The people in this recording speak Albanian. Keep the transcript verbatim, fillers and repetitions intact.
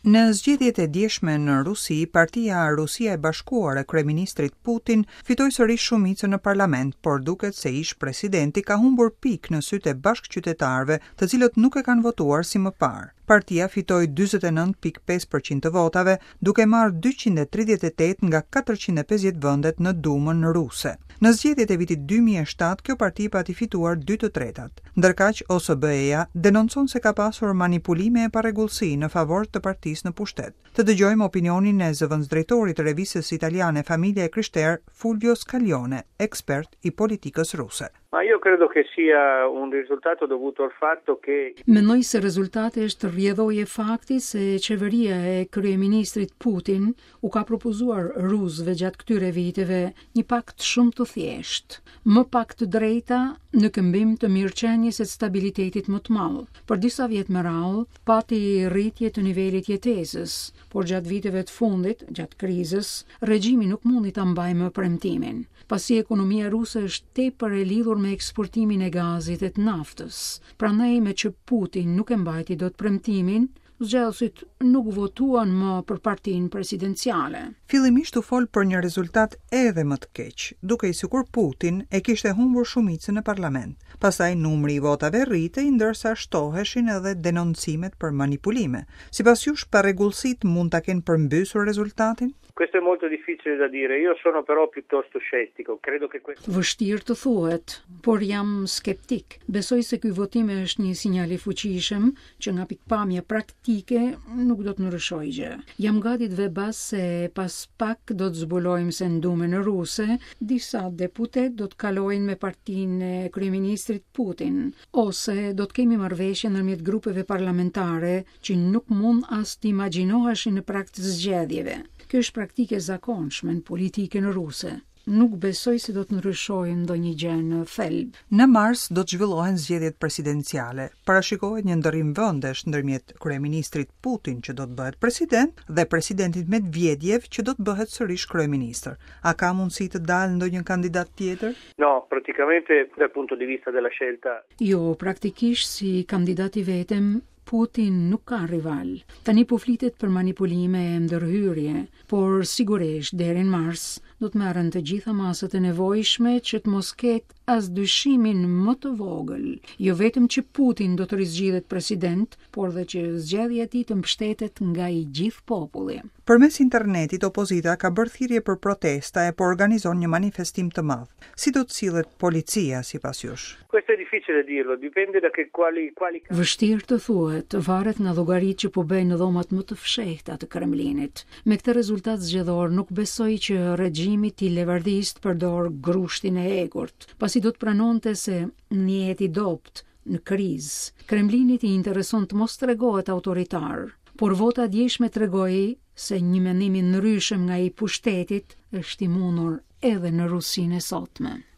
Në zgjedhjet e djeshme në Rusi, partia Rusia e Bashkuar e kryeministrit Putin fitoi sërish shumicën në parlament, por duket se ish presidenti ka humbur pikë në sytë e bashkëqytetarëve, të cilët nuk e kanë votuar si më parë. Partia fitoi njëzet e nëntë pikë pesë përqind të votave, duke marrë dyqind e tridhjetë e tetë nga katërqind e pesëdhjetë vendet në Dumën ruse. Në zgjedhjet e vitit dy mijë e shtatë, kjo parti pati fituar dy të tretat. Ndërkaq, O S B-ja denoncon se ka pasur manipulime e parregullsi në favor të partisë në pushtet. Të dëgjojmë opinionin e zëvendësdrejtorit të revistës italiane Famiglia e Krishterë, Fulvio Scaglione, ekspert i politikës ruse. Ma io credo che sia un risultato dovuto al fatto che Mendoj se rezultati është rrjedhoi e fakti se qeveria e kryeministrit Putin u ka propozuar rusëve gjatë këtyre viteve një pakt shumë të thjeshtë, më pak të drejta në këmbim të mirëqenies së stabilitetit më të madh. Për disa vjet me radhë pati rritje të nivelit jetesës, por gjatë viteve të fundit, gjatë krizës, regjimi nuk mundi ta mbajë më premtimin, pasi ekonomia ruse është tepër e lidhur me eksportimin e gazit e të naftës. Prandaj me që Putin nuk e mbajti dot premtimin, zgjedhësit nuk votuan më për partinë presidenciale. Fillimisht u fol për një rezultat edhe më të keq, duke i sikur Putin e kishte humbur shumicën në parlament. Pastaj numri i votave rritej, ndërsa shtoheshin edhe denoncimet për manipulime. Sipas jush, parregullsit mund ta kenë përmbysur rezultatin? Questo è molto difficile da dire, io sono però piuttosto scettico, credo che questo... Vështirë të thuhet, por jam skeptik. Besoj se ky votim është një sinjal i fuqishëm që nga pikpamja praktike nuk do të ndryshojë gjë. Jam gati të vebas se pas pak do të zbulojmë se në Dumën ruse disa deputet do të kalojnë me partinë e kryeministrit Putin, ose do të kemi marrëveshje ndërmjet grupeve parlamentare që nuk mund as të imagjinoheshin në prag të zgjedhjeve. Kjo është praktike zakonshme në politikën ruse. Nuk besoj se do të ndryshojë ndonjë gjë në thelb. Në mars do të zhvillohen zgjedhjet presidenciale. Parashikohet një ndërrim vendesh ndërmjet kryeministrit Putin që do të bëhet president dhe presidentit Medvedjev që do të bëhet sërish kryeministër. A ka mundësi të dalë ndonjë kandidat tjetër? No, praticamente dal punto di vista della scelta. Jo, praktikisht si kandidat i vetëm Putin nuk ka rival. Tani po flitet për manipulime e ndërhyrje, por sigurisht deri në mars do të merren të gjitha masat e nevojshme që të mos ketë as dyshimin më të vogël, jo vetëm që Putin do të rizgjidhet president, por dhe që zgjedhja e tij të mbështetet nga i gjithë populli. Përmes internetit, opozita ka bërë thirrje për protesta e po organizon një manifestim të madh. Si do të sillet policia sipas jush? Questo è difficile dirlo, dipende da che quali quali Vështirë të thuhet, varet nga llogaritë që po bëjnë në dhomat më të fshehta të Kremlinit. Me këtë rezultat zgjedhor nuk besoj që regjimi i levardist përdor grushtin e egurt, pasi do të pranonte se një jetë i dopt në krizë. Kremlinit i intereson të mos tregohet autoritar, por vota djeshme tregoi se një mendim i ndryshëm nga i pushtetit është i mundur edhe në Rusinë e sotme.